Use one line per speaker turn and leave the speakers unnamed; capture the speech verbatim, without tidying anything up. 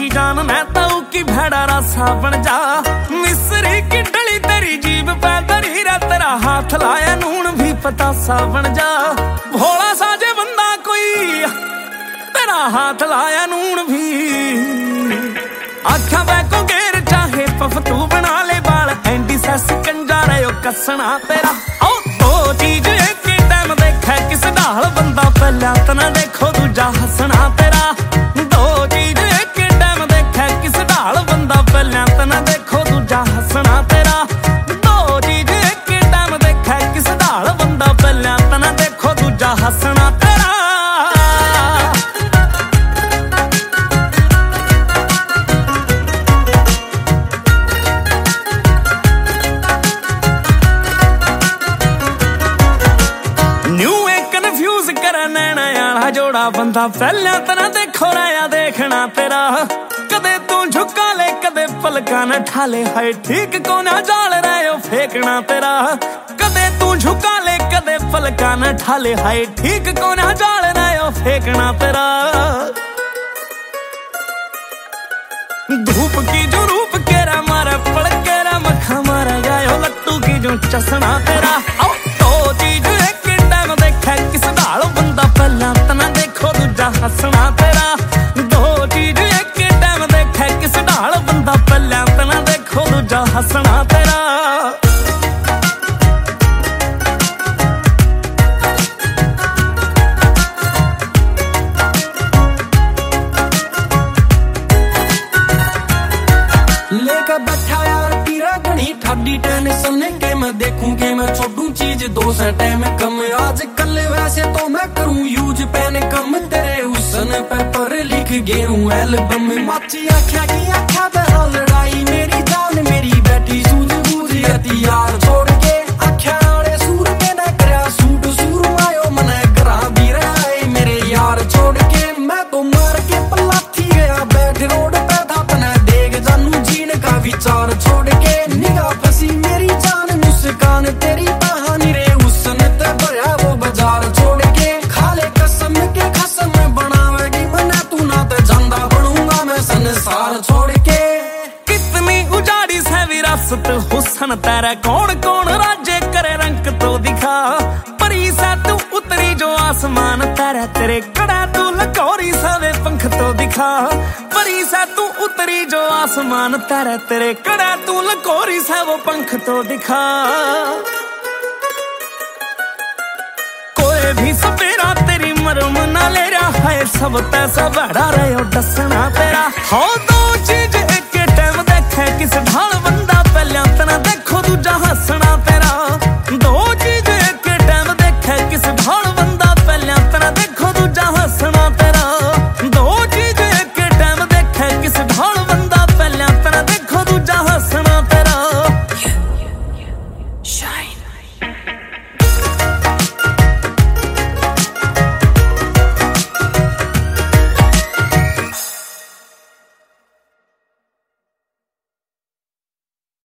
जान मैं ताऊ की भेड़ा रासा बन जा। मिस्री की डली तेरी जीभ पे दरी रे तेरा हाथ लाया नून भी पतासा बन जा। भोला साजे बंदा कोई तेरा हाथ लाया नून भी। आख्या बैको घेर चाहे पफ तू बना ले बाल एंटी सैस कंजा रहे कसना तेरा। ओ दो चीज एक टाइम देखा किस ढाल बंदा पहला तना देखो दूजा हसना तेरा। दो चीज एक टाइम देखा किस ढाल बंदा पहला तना देखो दूजा हसना तेरा। दो चीज एक टाइम देखा किस ढाल बंदा पहला तना देखो दूजा हसना तेरा। जोड़ा बंदा पहला तना देखो रहा देखना तेरा। कदे तू झुका ले कदे पलका न ठाले हाय ठीक को ना जाल रहे फेंकना तेरा। कदे तू झुका ले कदे पलका न ठाले हाय ठीक को ना जाल रहे फेंकना तेरा। धूप की जो रूप केरा मारा पड़ केरा मखा मारा गायो लट्टू की जो चसना तेरा। आओ तो चीज एक टाइम देखा किस ढाल बंदा पहला तना देखो दूजा हसना तेरा। दो चीज एक टाइम देखा किस ढाल बंदा पहला तना देखो दूजा हसना तेरा।
लेकर बैठा यार पीरा घनी ठाडी टेंशन के मैं देखूं के मैं छोड़ू चीज दो से टाइम कम। आज कल वैसे तो मैं करूं यूज पेन कम तेरे हुसन पे पर लिख गए हूं एल्बम। माची आख्या की आख्या बहा लड़ाई मेरी जान मेरी बेटी सूझ बूझ हथियार छोड़ के। आख्या वाले सूर में न करा सूट सूर आयो मन करा भी रहा मेरे यार छोड़ के। मैं तो मार के पलाथी गया बैठ रोड पे था तना देख जानू जीन का विचार छोड़ के। निगाह फंसी मेरी जान मुस्कान तेरी कहानी रे हुसन ते भरा वो बाजार छोड़ के। खाले कसम के खसम बनावेगी मना तू ना ते जांदा बनूंगा मैं संसार छोड़ के।
कितनी उजाड़ी से विरासत हुसन तेरा कौन कौन राज्य करे रंग तो दिखा। परी सा तू उतरी जो आसमान तेरा तेरे कड़ा तू लकोरी सावे पंख तो दिखा। परी सा तू उतरी जो आसमान तेरा तेरे कड़ा तू लकोरी सा वो पंख तो दिखा। कोई भी सपेरा तेरी मरम ना ले रहा है सब तैसा बड़ा रहे हो डसना तेरा। हो दो